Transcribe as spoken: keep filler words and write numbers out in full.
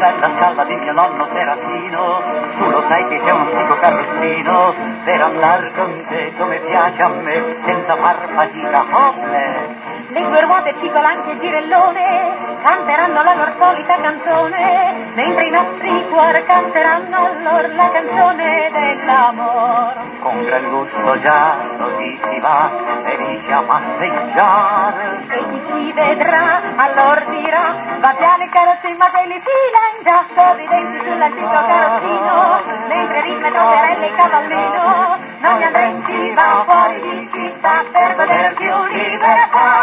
bella scala di mio nonno Serafino, tu lo sai che c'è un antico carrozzino, per andar con te come piace a me, senza far fatica, oh me. Le due ruote cicolanti e girellone canteranno la loro solita canzone, mentre i nostri cuori canteranno loro la canzone dell'amor. Con gran gusto già così si va, felice a passeggiare. E chi ci vedrà allora dirà, va piano il carrozzino ma quelli filan già, sorridenti sull'antico carrozzino, mentre ritmo e tromberelle il cavallino, non gli andresti va fuori di città per goderti un libertà.